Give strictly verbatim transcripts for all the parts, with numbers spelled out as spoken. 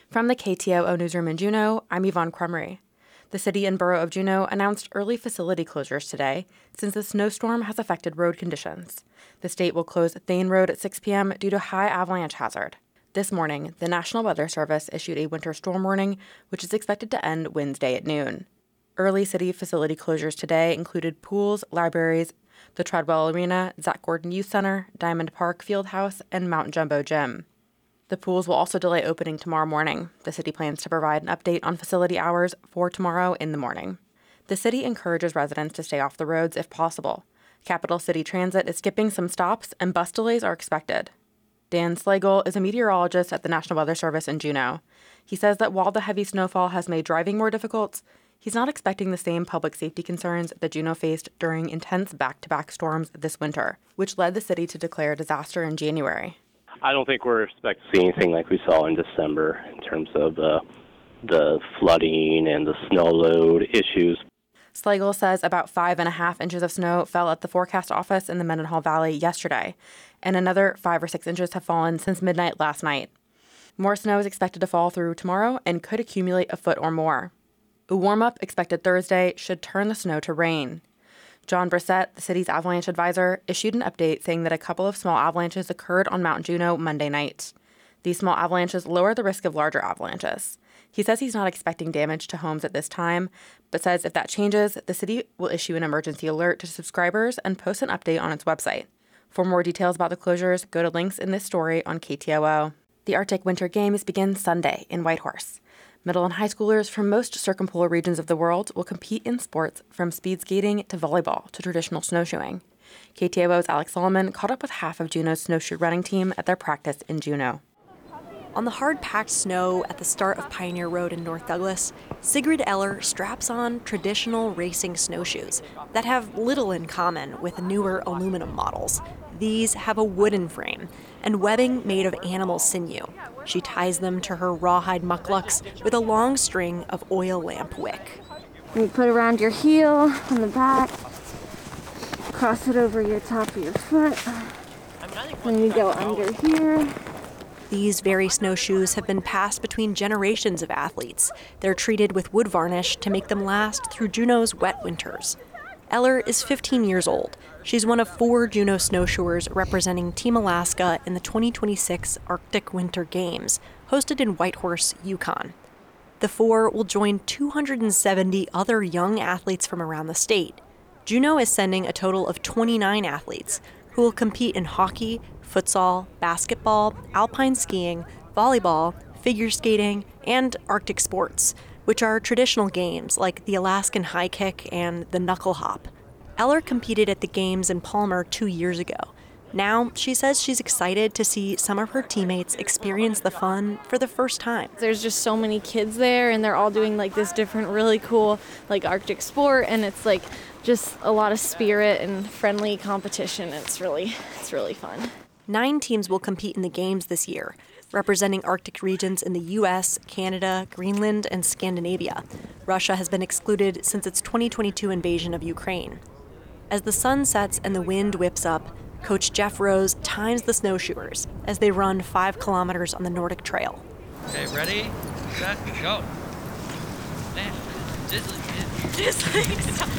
From the K T O O Newsroom in Juneau, I'm Yvonne Crumry. The city and borough of Juneau announced early facility closures today since the snowstorm has affected road conditions. The state will close Thane Road at six p.m. due to high avalanche hazard. This morning, the National Weather Service issued a winter storm warning, which is expected to end Wednesday at noon. Early city facility closures today included pools, libraries, the Treadwell Arena, Zach Gordon Youth Center, Diamond Park Fieldhouse, and Mount Jumbo Gym. The pools will also delay opening tomorrow morning. The city plans to provide an update on facility hours for tomorrow in the morning. The city encourages residents to stay off the roads if possible. Capital City Transit is skipping some stops, and bus delays are expected. Dan Slagle is a meteorologist at the National Weather Service in Juneau. He says that while the heavy snowfall has made driving more difficult, he's not expecting the same public safety concerns that Juneau faced during intense back-to-back storms this winter, which led the city to declare a disaster in January. I don't think we're expecting to see anything like we saw in December in terms of uh, the flooding and the snow load issues. Slagle says about five and a half inches of snow fell at the forecast office in the Mendenhall Valley yesterday, and another five or six inches have fallen since midnight last night. More snow is expected to fall through tomorrow and could accumulate a foot or more. A warm-up expected Thursday should turn the snow to rain. John Brissett, the city's avalanche advisor, issued an update saying that a couple of small avalanches occurred on Mount Juneau Monday night. These small avalanches lower the risk of larger avalanches. He says he's not expecting damage to homes at this time, but says if that changes, the city will issue an emergency alert to subscribers and post an update on its website. For more details about the closures, go to links in this story on K T O O. The Arctic Winter Games begin Sunday in Whitehorse. Middle and high schoolers from most circumpolar regions of the world will compete in sports from speed skating to volleyball to traditional snowshoeing. K T O O's Alex Solomon caught up with half of Juneau's snowshoe running team at their practice in Juneau. On the hard-packed snow at the start of Pioneer Road in North Douglas, Sigrid Eller straps on traditional racing snowshoes that have little in common with newer aluminum models. These have a wooden frame and webbing made of animal sinew. She ties them to her rawhide mucklucks with a long string of oil lamp wick. You put around your heel on the back, cross it over your top of your foot, then you go under here. These very snowshoes have been passed between generations of athletes. They're treated with wood varnish to make them last through Juneau's wet winters. Eller is fifteen years old. She's one of four Juneau snowshoers representing Team Alaska in the twenty twenty-six Arctic Winter Games, hosted in Whitehorse, Yukon. The four will join two hundred seventy other young athletes from around the state. Juneau is sending a total of twenty-nine athletes who will compete in hockey, futsal, basketball, alpine skiing, volleyball, figure skating, and Arctic sports, which are traditional games like the Alaskan high kick and the knuckle hop. Eller competed at the games in Palmer two years ago. Now, she says she's excited to see some of her teammates experience the fun for the first time. There's just so many kids there, and they're all doing like this different, really cool, like Arctic sport, and it's like just a lot of spirit and friendly competition. It's really, it's really fun. Nine teams will compete in the games this year, representing Arctic regions in the U S, Canada, Greenland, and Scandinavia. Russia has been excluded since its twenty twenty-two invasion of Ukraine. As the sun sets and the wind whips up, Coach Jeff Rose times the snowshoers as they run five kilometers on the Nordic Trail. Okay, ready, set, go. Man, just, Just like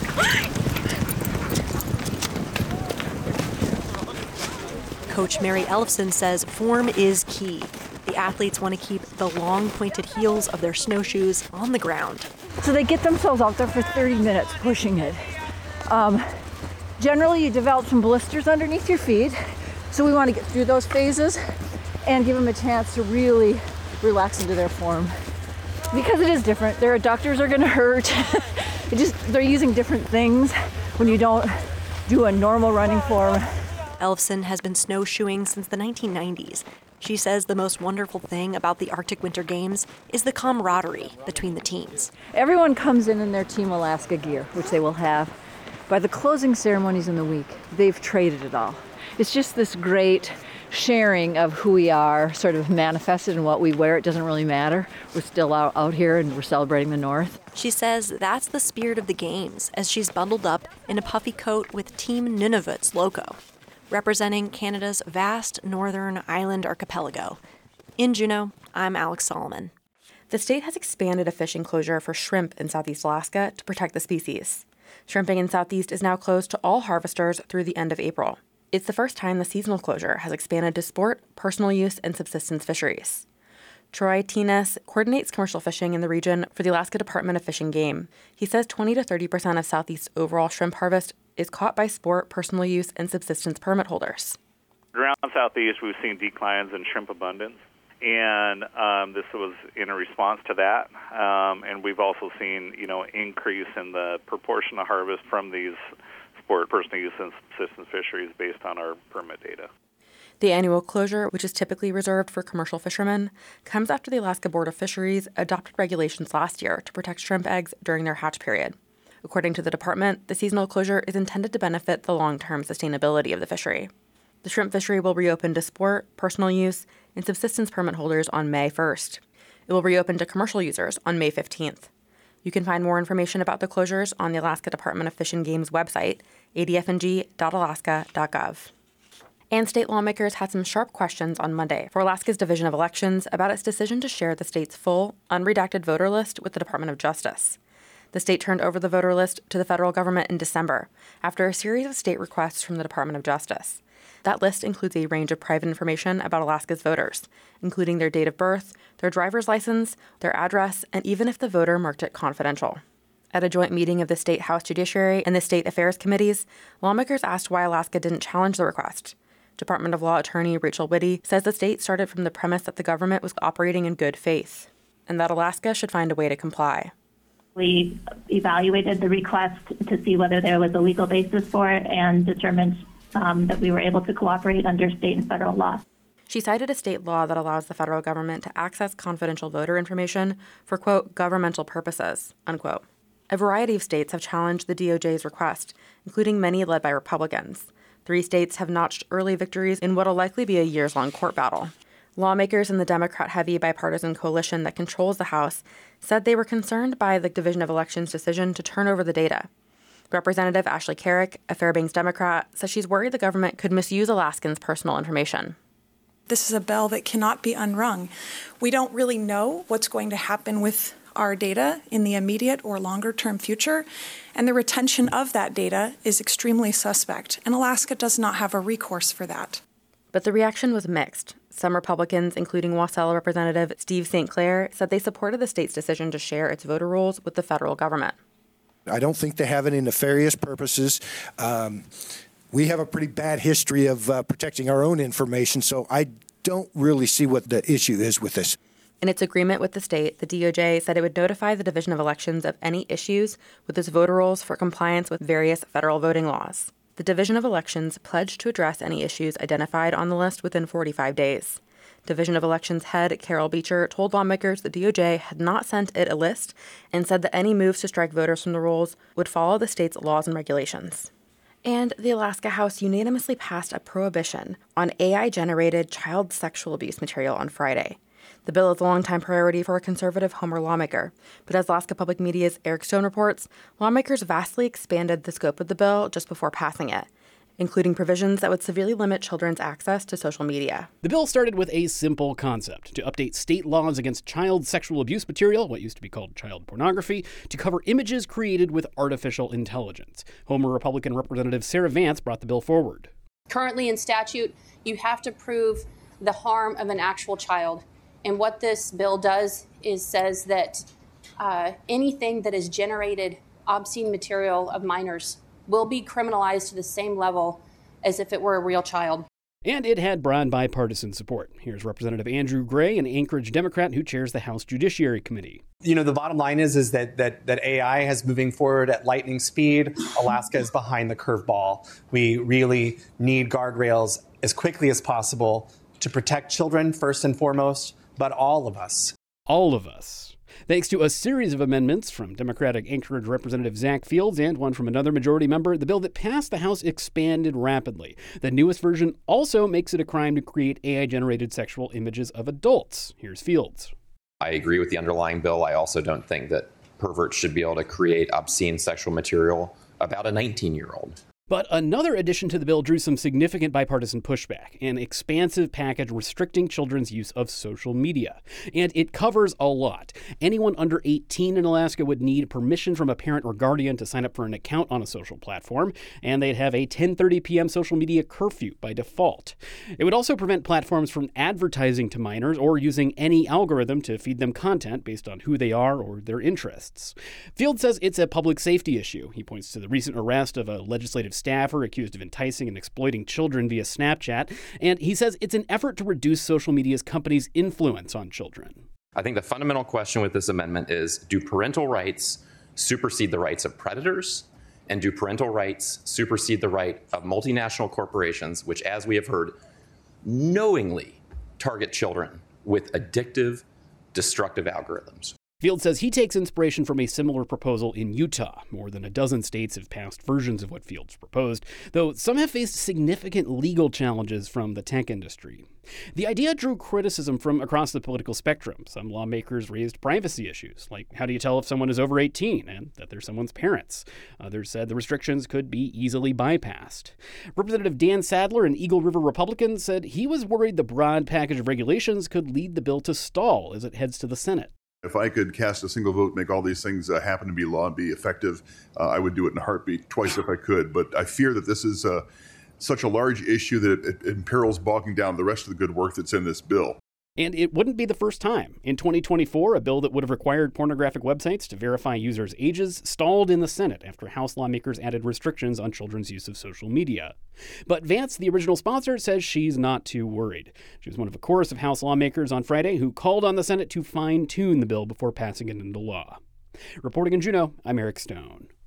Coach Mary Elfson says form is key. The athletes want to keep the long pointed heels of their snowshoes on the ground. So they get themselves out there for thirty minutes pushing it. Um, generally you develop some blisters underneath your feet, so we want to get through those phases and give them a chance to really relax into their form. Because it is different. Their adductors are going to hurt. It just they're using different things when you don't do a normal running form. Elfson has been snowshoeing since the nineteen nineties. She says the most wonderful thing about the Arctic Winter Games is the camaraderie between the teams. Everyone comes in in their Team Alaska gear, which they will have. By the closing ceremonies in the week, they've traded it all. It's just this great sharing of who we are, sort of manifested in what we wear. It doesn't really matter. We're still out, out here and we're celebrating the North. She says that's the spirit of the games as she's bundled up in a puffy coat with Team Nunavut's logo, representing Canada's vast northern island archipelago. In Juneau, I'm Alex Solomon. The state has expanded a fishing closure for shrimp in Southeast Alaska to protect the species. Shrimping in Southeast is now closed to all harvesters through the end of April. It's the first time the seasonal closure has expanded to sport, personal use, and subsistence fisheries. Troy Tines coordinates commercial fishing in the region for the Alaska Department of Fish and Game. He says twenty to thirty percent of Southeast's overall shrimp harvest is caught by sport, personal use, and subsistence permit holders. Around Southeast, we've seen declines in shrimp abundance, and um, this was in a response to that. Um, and we've also seen, you know, increase in the proportion of harvest from these sport, personal use, and subsistence fisheries based on our permit data. The annual closure, which is typically reserved for commercial fishermen, comes after the Alaska Board of Fisheries adopted regulations last year to protect shrimp eggs during their hatch period. According to the department, the seasonal closure is intended to benefit the long-term sustainability of the fishery. The shrimp fishery will reopen to sport, personal use, and subsistence permit holders on May first. It will reopen to commercial users on May fifteenth. You can find more information about the closures on the Alaska Department of Fish and Game's website, a d f n g dot alaska dot gov. And state lawmakers had some sharp questions on Monday for Alaska's Division of Elections about its decision to share the state's full, unredacted voter list with the Department of Justice. The state turned over the voter list to the federal government in December after a series of state requests from the Department of Justice. That list includes a range of private information about Alaska's voters, including their date of birth, their driver's license, their address, and even if the voter marked it confidential. At a joint meeting of the State House Judiciary and the State Affairs Committees, lawmakers asked why Alaska didn't challenge the request. Department of Law attorney Rachel Whitty says the state started from the premise that the government was operating in good faith and that Alaska should find a way to comply. We evaluated the request to see whether there was a legal basis for it and determined um, that we were able to cooperate under state and federal law. She cited a state law that allows the federal government to access confidential voter information for, quote, governmental purposes, unquote. A variety of states have challenged the D O J's request, including many led by Republicans. Three states have notched early victories in what will likely be a years-long court battle. Lawmakers in the Democrat-heavy bipartisan coalition that controls the House said they were concerned by the Division of Elections' decision to turn over the data. Representative Ashley Carrick, a Fairbanks Democrat, says she's worried the government could misuse Alaskans' personal information. This is a bell that cannot be unrung. We don't really know what's going to happen with our data in the immediate or longer-term future, and the retention of that data is extremely suspect, and Alaska does not have a recourse for that. But the reaction was mixed. Some Republicans, including Wasilla Representative Steve Saint Clair, said they supported the state's decision to share its voter rolls with the federal government. I don't think they have any nefarious purposes. Um, we have a pretty bad history of uh, protecting our own information, so I don't really see what the issue is with this. In its agreement with the state, the D O J said it would notify the Division of Elections of any issues with its voter rolls for compliance with various federal voting laws. The Division of Elections pledged to address any issues identified on the list within forty-five days. Division of Elections head Carol Beecher told lawmakers the D O J had not sent it a list and said that any moves to strike voters from the rolls would follow the state's laws and regulations. And the Alaska House unanimously passed a prohibition on A I-generated child sexual abuse material on Friday. The bill is a longtime priority for a conservative Homer lawmaker, but as Alaska Public Media's Eric Stone reports, lawmakers vastly expanded the scope of the bill just before passing it, including provisions that would severely limit children's access to social media. The bill started with a simple concept: to update state laws against child sexual abuse material, what used to be called child pornography, to cover images created with artificial intelligence. Homer Republican Representative Sarah Vance brought the bill forward. Currently in statute, you have to prove the harm of an actual child. And what this bill does is says that uh, anything that is generated obscene material of minors will be criminalized to the same level as if it were a real child. And it had broad bipartisan support. Here's Representative Andrew Gray, an Anchorage Democrat who chairs the House Judiciary Committee. You know, the bottom line is, is that, that, that A I is moving forward at lightning speed. Alaska is behind the curveball. We really need guardrails as quickly as possible to protect children first and foremost, but all of us. All of us. Thanks to a series of amendments from Democratic Anchorage Representative Zach Fields and one from another majority member, the bill that passed the House expanded rapidly. The newest version also makes it a crime to create A I-generated sexual images of adults. Here's Fields. I agree with the underlying bill. I also don't think that perverts should be able to create obscene sexual material about a nineteen-year-old. But another addition to the bill drew some significant bipartisan pushback, an expansive package restricting children's use of social media. And it covers a lot. Anyone under eighteen in Alaska would need permission from a parent or guardian to sign up for an account on a social platform, and they'd have a ten thirty p.m. social media curfew by default. It would also prevent platforms from advertising to minors or using any algorithm to feed them content based on who they are or their interests. Field says it's a public safety issue. He points to the recent arrest of a legislative staffer accused of enticing and exploiting children via Snapchat, and he says it's an effort to reduce social media's companies' influence on children. I think the fundamental question with this amendment is, do parental rights supersede the rights of predators? And do parental rights supersede the right of multinational corporations, which, as we have heard, knowingly target children with addictive, destructive algorithms? Field says he takes inspiration from a similar proposal in Utah. More than a dozen states have passed versions of what Field's proposed, though some have faced significant legal challenges from the tech industry. The idea drew criticism from across the political spectrum. Some lawmakers raised privacy issues, like how do you tell if someone is over eighteen and that they're someone's parents? Others said the restrictions could be easily bypassed. Representative Dan Sadler, an Eagle River Republican, said he was worried the broad package of regulations could lead the bill to stall as it heads to the Senate. If I could cast a single vote, make all these things uh, happen to be law and be effective, uh, I would do it in a heartbeat, twice if I could. But I fear that this is uh, such a large issue that it, it imperils bogging down the rest of the good work that's in this bill. And it wouldn't be the first time. In twenty twenty-four, a bill that would have required pornographic websites to verify users' ages stalled in the Senate after House lawmakers added restrictions on children's use of social media. But Vance, the original sponsor, says she's not too worried. She was one of a chorus of House lawmakers on Friday who called on the Senate to fine-tune the bill before passing it into law. Reporting in Juneau, I'm Eric Stone.